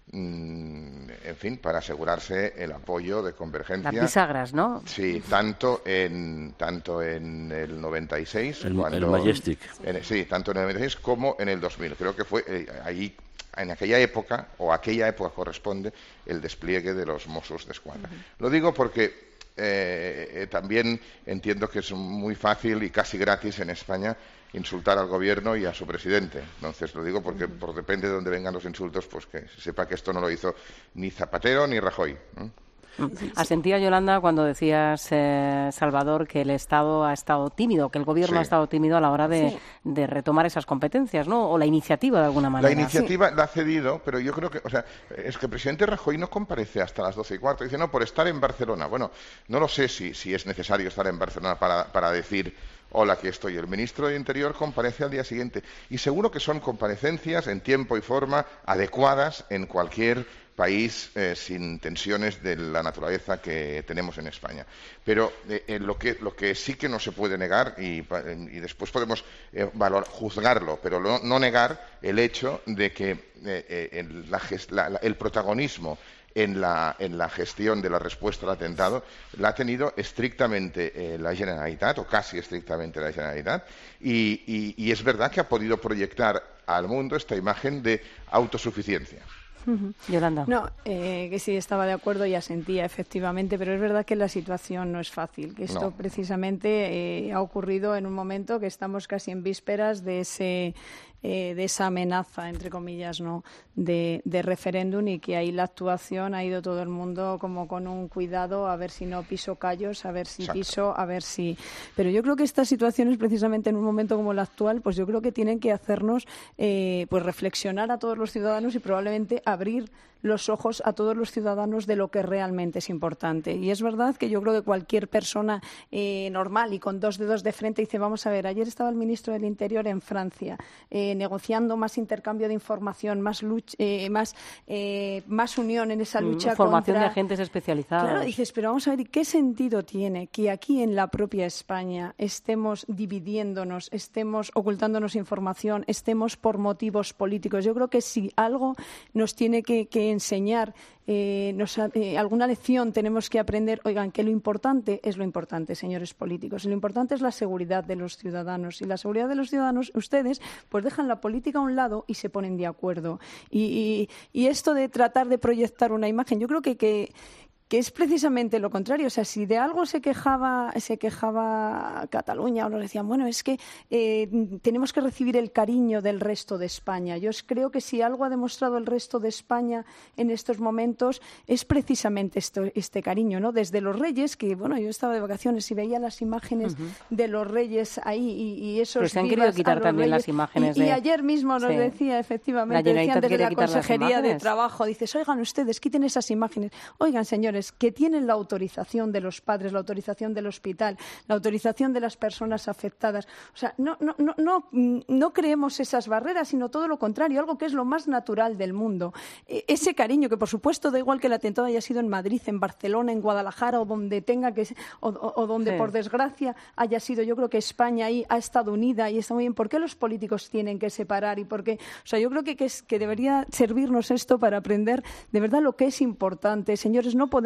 mm, en fin, para asegurarse el apoyo de Convergencia. Las bisagras, ¿no? Sí, tanto en tanto en el noventa y seis, el, cuando, el Majestic. En, sí, tanto en el noventa y seis como en el dos mil. Creo que fue eh, ahí. En aquella época, o aquella época corresponde, el despliegue de los Mossos de Escuadra. Uh-huh. Lo digo porque eh, eh, también entiendo que es muy fácil y casi gratis en España insultar al Gobierno y a su presidente. Entonces lo digo porque, uh-huh. por depende de dónde vengan los insultos, pues que se sepa que esto no lo hizo ni Zapatero ni Rajoy, ¿no? Asentía, Yolanda, cuando decías, eh, Salvador, que el Estado ha estado tímido, que el Gobierno sí. ha estado tímido a la hora de, sí. de retomar esas competencias, ¿no? O la iniciativa, de alguna manera. La iniciativa sí. la ha cedido, pero yo creo que, o sea, es que el presidente Rajoy no comparece hasta las doce y cuarto. Dice, no, por estar en Barcelona. Bueno, no lo sé si, si es necesario estar en Barcelona para, para decir, hola, aquí estoy. El ministro de Interior comparece al día siguiente. Y seguro que son comparecencias en tiempo y forma adecuadas en cualquier país eh, sin tensiones de la naturaleza que tenemos en España. Pero eh, eh, lo, que, lo que sí que no se puede negar, y, y después podemos eh, valor, juzgarlo, pero no, no negar el hecho de que eh, eh, la, la, el protagonismo en la, en la gestión de la respuesta al atentado la ha tenido estrictamente eh, la Generalitat, o casi estrictamente la Generalitat, y, y, y es verdad que ha podido proyectar al mundo esta imagen de autosuficiencia. Uh-huh. Yolanda. No, eh, que sí estaba de acuerdo y asentía efectivamente, pero es verdad que la situación no es fácil, que esto no. precisamente eh, ha ocurrido en un momento que estamos casi en vísperas de ese eh, de esa amenaza, entre comillas, no, de, de referéndum, y que ahí la actuación ha ido todo el mundo como con un cuidado, a ver si no piso callos, a ver si Exacto. piso, a ver si. Pero yo creo que estas situaciones, precisamente en un momento como el actual, pues yo creo que tienen que hacernos eh, pues reflexionar a todos los ciudadanos y probablemente abrir los ojos a todos los ciudadanos de lo que realmente es importante. Y es verdad que yo creo que cualquier persona eh, normal y con dos dedos de frente dice, vamos a ver, ayer estaba el ministro del Interior en Francia eh, negociando más intercambio de información, más lucha, eh, más, eh, más unión en esa lucha mm, formación contra... de agentes especializados. Claro, dices, pero vamos a ver, ¿qué sentido tiene que aquí en la propia España estemos dividiéndonos, estemos ocultándonos información, estemos por motivos políticos? Yo creo que si algo nos tiene que, que enseñar, eh, nos, eh, alguna lección tenemos que aprender, oigan, que lo importante es lo importante, señores políticos, lo importante es la seguridad de los ciudadanos, y la seguridad de los ciudadanos, ustedes pues dejan la política a un lado y se ponen de acuerdo. Y, y, y esto de tratar de proyectar una imagen, yo creo que, que que es precisamente lo contrario. O sea, si de algo se quejaba se quejaba Cataluña, o nos decían, bueno, es que eh, tenemos que recibir el cariño del resto de España. Yo creo que si algo ha demostrado el resto de España en estos momentos es precisamente esto, este cariño, ¿no? Desde los Reyes, que, bueno, yo estaba de vacaciones y veía las imágenes uh-huh. de los Reyes ahí y, y esos Pero se han querido quitar también Reyes. Las imágenes y, de... y ayer mismo nos sí. decía, efectivamente, decían desde la Consejería de Trabajo, dices, oigan ustedes, quiten esas imágenes. Oigan, señores, que tienen la autorización de los padres, la autorización del hospital, la autorización de las personas afectadas. O sea, no, no, no, no, no creemos esas barreras, sino todo lo contrario, algo que es lo más natural del mundo. E- ese cariño, que por supuesto da igual que el atentado haya sido en Madrid, en Barcelona, en Guadalajara o donde tenga que o, o, o donde sí. por desgracia haya sido. Yo creo que España ahí ha estado unida y está muy bien. ¿Por qué los políticos tienen que separar? Y por qué? O sea, yo creo que, que, es, que debería servirnos esto para aprender de verdad lo que es importante. Señores, no podemos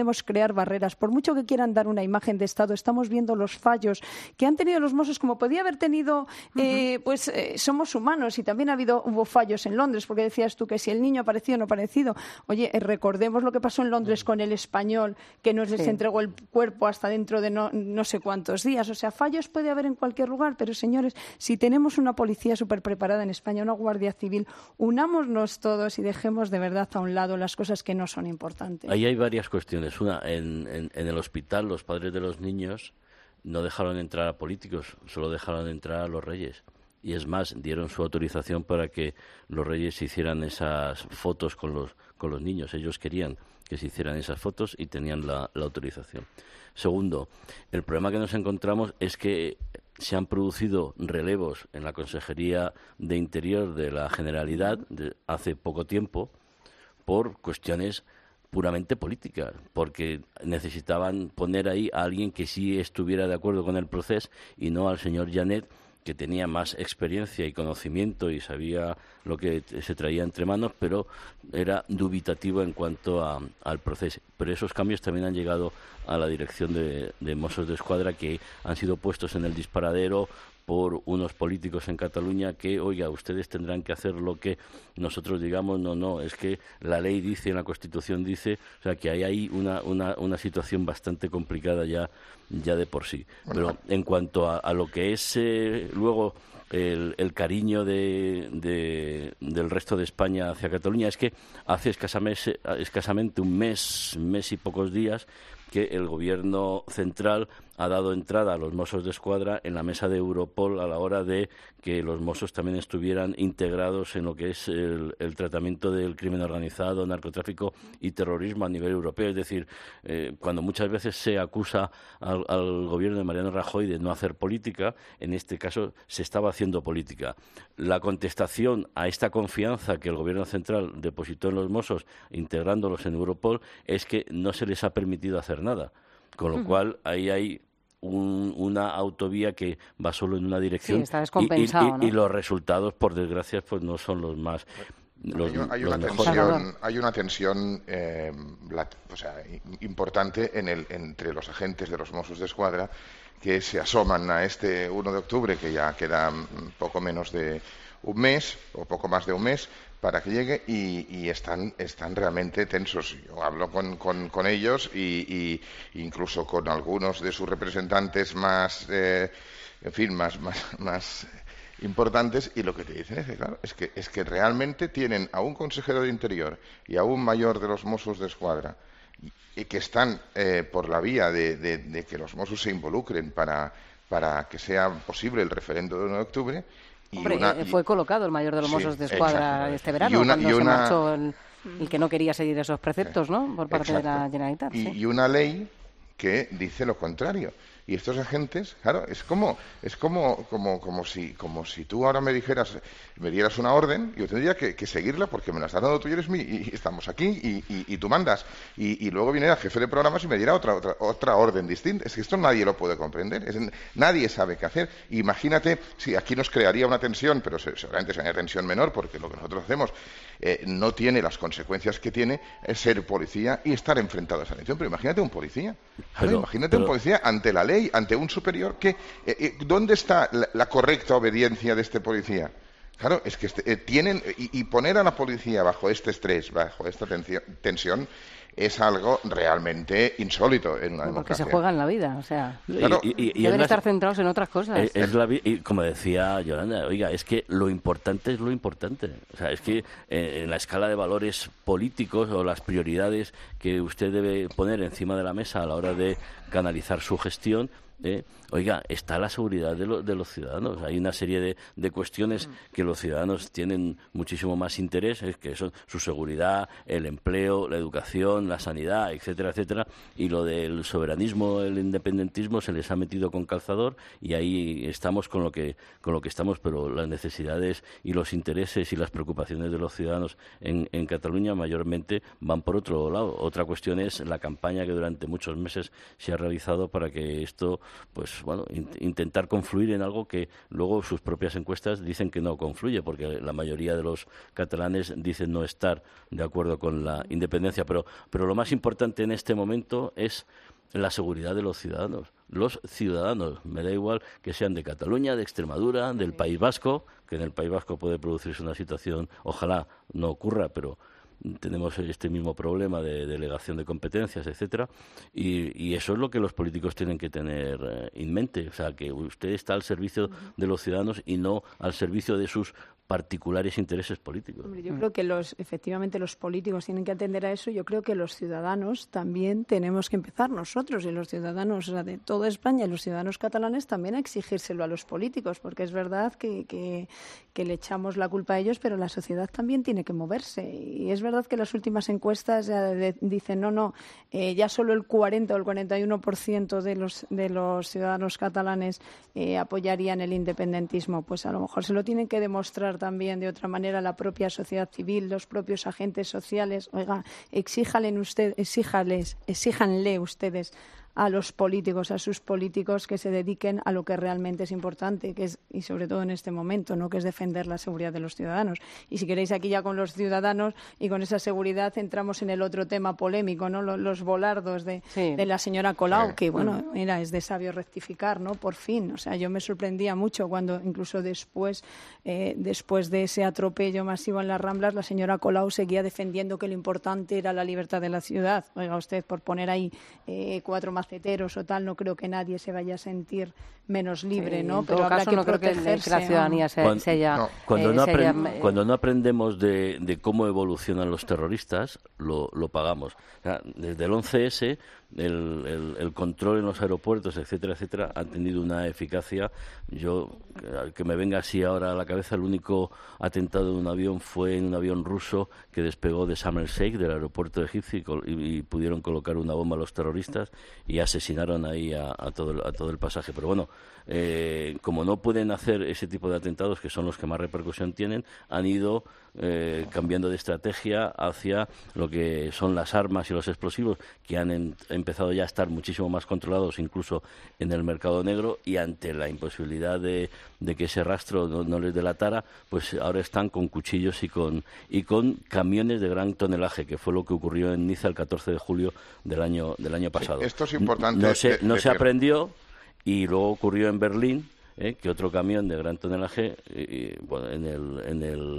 podemos crear barreras. Por mucho que quieran dar una imagen de Estado, estamos viendo los fallos que han tenido los Mossos, como podía haber tenido, eh, pues eh, somos humanos, y también ha habido, hubo fallos en Londres, porque decías tú que si el niño apareció o no aparecido. Oye, eh, recordemos lo que pasó en Londres con el español, que no les Sí. entregó el cuerpo hasta dentro de no, no sé cuántos días. O sea, fallos puede haber en cualquier lugar, pero señores, si tenemos una policía súper preparada en España, una Guardia Civil, unámonos todos y dejemos de verdad a un lado las cosas que no son importantes. Ahí hay varias cuestiones. Una, en, en, en el hospital los padres de los niños no dejaron entrar a políticos, solo dejaron entrar a los reyes. Y es más, dieron su autorización para que los reyes hicieran esas fotos con los, con los niños. Ellos querían que se hicieran esas fotos y tenían la, la autorización. Segundo, el problema que nos encontramos es que se han producido relevos en la Consejería de Interior de la Generalidad de hace poco tiempo por cuestiones puramente políticas, porque necesitaban poner ahí a alguien que sí estuviera de acuerdo con el proceso y no al señor Janet, que tenía más experiencia y conocimiento y sabía lo que se traía entre manos, pero era dubitativo en cuanto a, al proceso. Pero esos cambios también han llegado a la dirección de, de Mossos d'Esquadra, que han sido puestos en el disparadero por unos políticos en Cataluña que, oiga, ustedes tendrán que hacer lo que nosotros digamos. No, no, es que la ley dice, la Constitución dice, o sea, que hay ahí una, una, una situación bastante complicada ya, ya de por sí. Pero en cuanto a, a lo que es eh, luego el, el cariño de, de, del resto de España hacia Cataluña, es que hace escasamente, escasamente un mes, mes y pocos días, que el Gobierno central ha dado entrada a los Mossos d'Esquadra en la mesa de Europol a la hora de que los Mossos también estuvieran integrados en lo que es el, el tratamiento del crimen organizado, narcotráfico y terrorismo a nivel europeo. Es decir, eh, cuando muchas veces se acusa al, al Gobierno de Mariano Rajoy de no hacer política, en este caso se estaba haciendo política. La contestación a esta confianza que el Gobierno central depositó en los Mossos, integrándolos en Europol, es que no se les ha permitido hacer nada. Con lo uh-huh. cual, ahí hay un, una autovía que va solo en una dirección. Sí, está descompensado, y, y, ¿no? y los resultados, por desgracia, pues no son los más los, hay, hay, los una tensión, hay una tensión eh, la, o sea, importante en el, entre los agentes de los Mossos d'Esquadra que se asoman a este uno de octubre, que ya queda poco menos de un mes o poco más de un mes para que llegue, y, y están, están realmente tensos. Yo hablo con, con, con ellos y, y incluso con algunos de sus representantes más, eh, en fin, más, más, más importantes, y lo que te dicen es que, claro, es que, es que realmente tienen a un consejero de Interior y a un mayor de los Mossos d'Esquadra y, y que están eh, por la vía de, de, de que los Mossos se involucren para, para que sea posible el referendo del uno de octubre. Y Hombre, una, eh, fue colocado el mayor de los sí, Mossos d'Esquadra este verano, y una, cuando y se una, marchó el, el que no quería seguir esos preceptos, ¿no?, por parte exacto. de la Generalitat. Y, sí. y una ley que dice lo contrario. Y estos agentes, claro, es como es como como como si como si tú ahora me dijeras, me dieras una orden, yo tendría que, que seguirla porque me la estás dando tú y eres mi, y estamos aquí y, y, y tú mandas. Y, y luego viniera el jefe de programas y me diera otra otra otra orden distinta. Es que esto nadie lo puede comprender. Es, nadie sabe qué hacer. Imagínate si aquí nos crearía una tensión, pero seguramente sería una tensión menor porque lo que nosotros hacemos eh, no tiene las consecuencias que tiene ser policía y estar enfrentado a esa tensión. Pero imagínate un policía. Pero, claro, imagínate pero... un policía ante la ley, ante un superior, que eh, eh, ¿dónde está la, la correcta obediencia de este policía? Claro, es que este, eh, tienen y, y poner a la policía bajo este estrés, bajo esta tensión, tensión es algo realmente insólito en una Porque democracia. se juegan la vida, o sea, claro, y, y, y deben la, estar centrados en otras cosas. Es, es la, y como decía Yolanda, oiga, es que lo importante es lo importante. O sea, es que eh, en la escala de valores políticos o las prioridades que usted debe poner encima de la mesa a la hora de canalizar su gestión, Eh, oiga, está la seguridad de, lo, de los ciudadanos. Hay una serie de, de cuestiones que los ciudadanos tienen muchísimo más interés, es que son su seguridad, el empleo, la educación, la sanidad, etcétera, etcétera. Y lo del soberanismo, el independentismo se les ha metido con calzador y ahí estamos con lo que con lo que estamos. Pero las necesidades y los intereses y las preocupaciones de los ciudadanos en, en Cataluña mayormente van por otro lado. Otra cuestión es la campaña que durante muchos meses se ha realizado para que esto pues bueno, in, intentar confluir en algo que luego sus propias encuestas dicen que no confluye, porque la mayoría de los catalanes dicen no estar de acuerdo con la independencia. Pero, pero lo más importante en este momento es la seguridad de los ciudadanos. Los ciudadanos, me da igual que sean de Cataluña, de Extremadura, del País Vasco, que en el País Vasco puede producirse una situación, ojalá no ocurra, pero tenemos este mismo problema de delegación de competencias, etcétera, y, y eso es lo que los políticos tienen que tener eh, en mente, o sea, que usted está al servicio de los ciudadanos y no al servicio de sus particulares intereses políticos. Hombre, yo creo que los, efectivamente los políticos tienen que atender a eso. Yo creo que los ciudadanos también tenemos que empezar nosotros y los ciudadanos, o sea, de toda España y los ciudadanos catalanes también a exigírselo a los políticos, porque es verdad que, que, que le echamos la culpa a ellos, pero la sociedad también tiene que moverse. Y es verdad que las últimas encuestas ya de, dicen no, no, eh, ya solo el cuarenta o el cuarenta y uno por ciento de los, de los ciudadanos catalanes eh, apoyarían el independentismo. Pues a lo mejor se lo tienen que demostrar también de otra manera la propia sociedad civil, los propios agentes sociales. Oiga, exíjale usted, exíjales, exíjanle ustedes a los políticos, a sus políticos, que se dediquen a lo que realmente es importante, que es, y sobre todo en este momento, ¿no?, que es defender la seguridad de los ciudadanos. Y si queréis, aquí ya con los ciudadanos y con esa seguridad entramos en el otro tema polémico, ¿no?, los, los volardos de, sí. de la señora Colau, sí. que, bueno, mira, es de sabio rectificar, ¿no?, por fin. O sea, yo me sorprendía mucho cuando, incluso después, eh, después de ese atropello masivo en las Ramblas, la señora Colau seguía defendiendo que lo importante era la libertad de la ciudad. Oiga usted, por poner ahí eh, cuatro maceteros o tal, no creo que nadie se vaya a sentir menos libre, sí, ¿no? Pero habrá caso, que no protegerse. Creo que, que la ciudadanía se, cuando, se haya... No, cuando, eh, no aprend, se haya, cuando no aprendemos de, de cómo evolucionan los terroristas, lo, lo pagamos. O sea, desde el once ese, el, el, el control en los aeropuertos, etcétera, etcétera, ha tenido una eficacia. Yo, que me venga así ahora a la cabeza, el único atentado de un avión fue en un avión ruso que despegó de Sharm el Sheikh, del aeropuerto egipcio, y, y, y pudieron colocar una bomba a los terroristas y asesinaron ahí a, a, todo, el, a todo el pasaje. Pero bueno, eh, como no pueden hacer ese tipo de atentados, que son los que más repercusión tienen, han ido eh, cambiando de estrategia hacia lo que son las armas y los explosivos, que han en, empezado ya a estar muchísimo más controlados, incluso en el mercado negro, y ante la imposibilidad de, de que ese rastro no, no les delatara, pues ahora están con cuchillos y con, y con camiones de gran tonelaje, que fue lo que ocurrió en Niza el catorce de julio del año, del año pasado. Sí, esto es importante. No se, de, no de se ver. aprendió, y luego ocurrió en Berlín, ¿eh?, que otro camión de gran tonelaje, eh, bueno, en el, en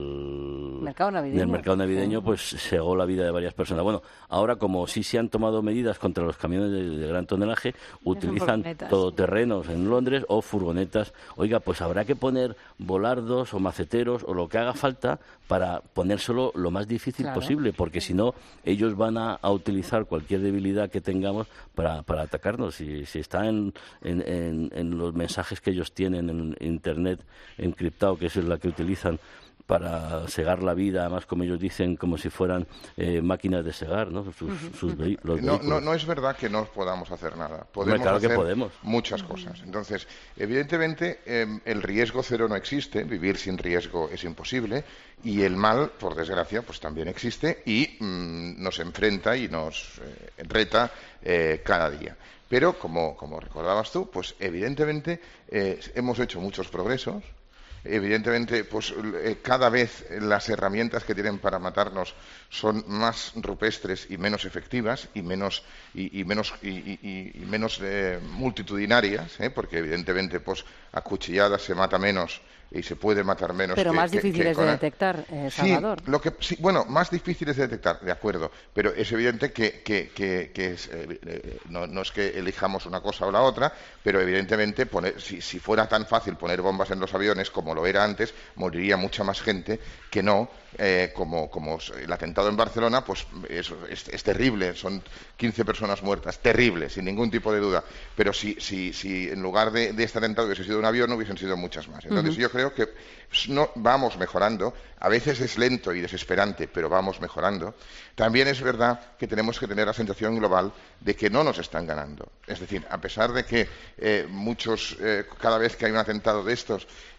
el mercado navideño, en el mercado navideño pues cegó la vida de varias personas. Bueno, ahora como sí se han tomado medidas contra los camiones de, de gran tonelaje, utilizan todoterrenos en Londres o furgonetas. Oiga, pues habrá que poner volardos o maceteros o lo que haga falta para ponérselo lo más difícil claro. posible, porque si no, ellos van a, a utilizar cualquier debilidad que tengamos para, para atacarnos. Si, si está en, en, en, en los mensajes que ellos tienen en Internet encriptado, que es la que utilizan para segar la vida, además, como ellos dicen, como si fueran eh, máquinas de segar, ¿no? Sus, sus vehi- los no, no, no es verdad que no podamos hacer nada. Podemos claro hacer que podemos. muchas cosas. Entonces, evidentemente, eh, el riesgo cero no existe, vivir sin riesgo es imposible, y el mal, por desgracia, pues también existe y mmm, nos enfrenta y nos eh, reta eh, cada día. Pero, como, como recordabas tú, pues evidentemente eh, hemos hecho muchos progresos. Evidentemente, pues eh, cada vez las herramientas que tienen para matarnos son más rupestres y menos efectivas y menos y, y menos y, y, y menos eh, multitudinarias, ¿eh? Porque evidentemente, pues a cuchilladas se mata menos y se puede matar menos. Pero que, más que, difíciles que de detectar, eh, Salvador. Sí, lo que, sí, bueno, más difíciles de detectar, de acuerdo, pero es evidente que, que, que, que es, eh, eh, no, no es que elijamos una cosa o la otra, pero evidentemente poner, si, si fuera tan fácil poner bombas en los aviones como lo era antes, moriría mucha más gente que no, eh, como, como el atentado en Barcelona, pues es, es, es terrible, son quince personas muertas, terrible, sin ningún tipo de duda, pero si, si, si en lugar de, de este atentado hubiese sido un avión, hubiesen sido muchas más. Entonces uh-huh. yo creo que no, vamos mejorando, a veces es lento y desesperante, pero vamos mejorando. También es verdad que tenemos que tener la sensación global de que no nos están ganando. Es decir, a pesar de que eh, muchos, eh, cada vez que hay un atentado de estos,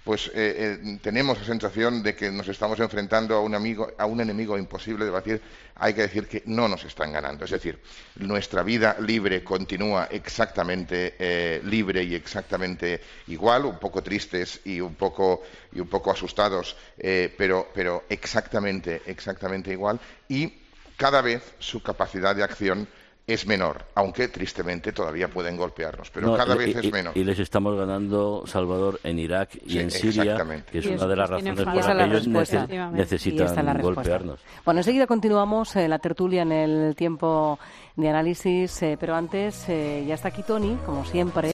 pues eh, eh, tenemos la sensación de que nos estamos enfrentando a un amigo, a un enemigo imposible de batir. Hay que decir que no nos están ganando. Es decir, nuestra vida libre continúa exactamente eh, libre y exactamente igual, un poco tristes y un poco y un poco asustados, eh, pero pero exactamente exactamente igual, y cada vez su capacidad de acción es menor, aunque tristemente todavía pueden golpearnos, pero no, cada y, vez es y, menor. Y les estamos ganando, Salvador, en Irak y sí, en Siria, que es y una de las razones por las que ellos neces necesitan golpearnos. Bueno, enseguida continuamos eh, la tertulia en el tiempo de análisis, eh, pero antes eh, ya está aquí Tony, como siempre.